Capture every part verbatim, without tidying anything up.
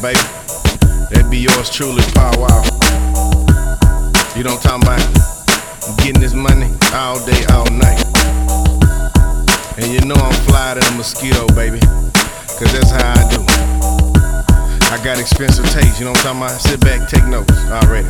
baby. That be yours truly, Pow Wow. You know what I'm talking about? Getting this money all day, all night. And you know I'm fly than a mosquito, baby, cause that's how I do. I got expensive taste, you know what I'm talking about? Sit back, take notes already.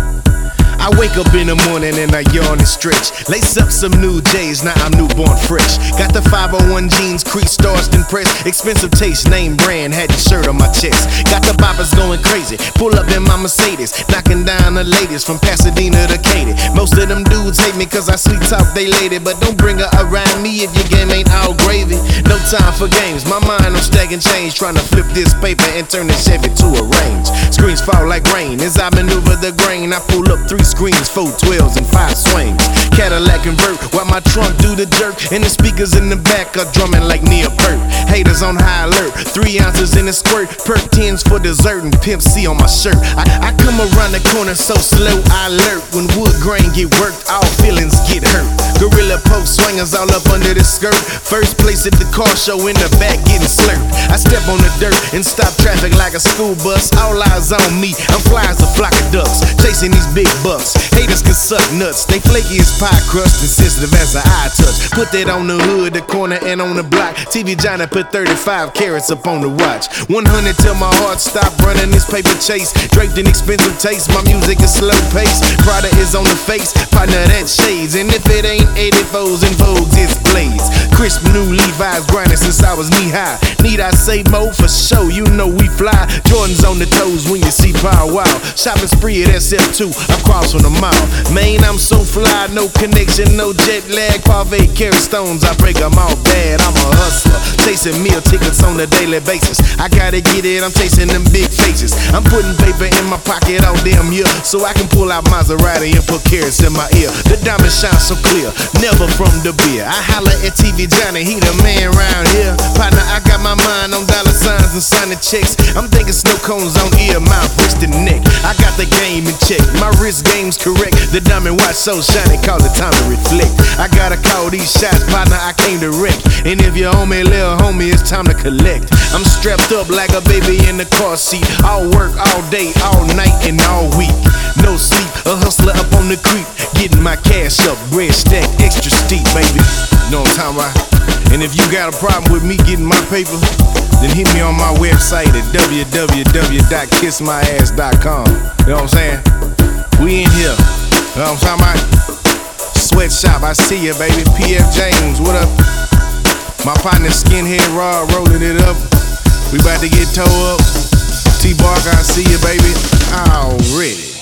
I wake up in the morning and I yawn and stretch. Lace up some new J's, now I'm newborn fresh. Got the five oh one jeans, crease starched and pressed. Expensive taste, name brand, had the shirt on my chest. Got the boppers going crazy, pull up in my Mercedes, knocking down the ladies from Pasadena to Katy. Most of them dudes hate me cause I sweet talk they lady, but don't bring her around me if your game ain't all gravy. No time for games, my mind on stacking change, trying to flip this paper and turn the Chevy to a range. Screens fall like rain as I maneuver the grain. I pull up three screens, four twelves and five swings. Cadillac convert while my trunk do the jerk, and the speakers in the back are drumming like Neil Peart. Haters on high alert, three ounces in a squirt, perk tens for dessert and Pimp C on my shirt. I, I come around the corner so slow I alert. When wood grain get worked, all feelings get hurt. Gorilla post swingers all up under the skirt. First place at the car show, in the back getting slurped. I step on the dirt and stop traffic like a school bus. All eyes on me, I'm fly as a flock of ducks, chasing these big bucks. Haters can suck nuts, they flaky as pie crust and sensitive as an eye touch. Put that on the hood, the corner, and on the block. T V Johnny put thirty-five carats up on the watch. one hundred till my heart stop running this paper chase. Draped in expensive taste, my music is slow pace. Prada is on the face, partner that shades. And if it ain't eighty-fours and Vogues, it's Blaze. Crisp new Levi's grinding since I was knee high. Need I say more? For sure, you know we fly. Jordans on the toes when you see Pow Wow. Shopping spree at S F two, I'm cross from the mall. Man, I'm so fly, no connection, no jet lag. Parve carry stones, I break them all bad. I'm a hustler, chasing meal tickets on a daily basis. I gotta get it, I'm chasing them big faces. I'm putting paper in my pocket all damn year, so I can pull out Maserati and put carrots in my ear. The diamond shines so clear, never from the beer. I holler at T V Johnny, he the man round here. Partner, I got my mind on dollar signs and signing checks. I'm thinking snow cones on ear, mouth, wrist, and neck. I got the game in check, my wrist game's correct. The diamond watch so shiny, cause it time to reflect. I gotta call these shots, partner, I came to wreck. And if you owe me, little homie, it's time to collect. I'm strapped up like a baby in the car seat. All work, all day, all night, and all week. No sleep, a hustler up on the creek, getting my cash up, bread stacked, extra steep, baby. Know what I'm talking about? And if you got a problem with me getting my paper, then hit me on my website at w w w dot kiss my ass dot com. You know what I'm saying? We in here. You know what I'm talking about? Sweatshop, I see you, baby. P F James, what up? My partner Skinhead Rod rolling it up. We about to get towed up. T Barker, I see you, baby. Already.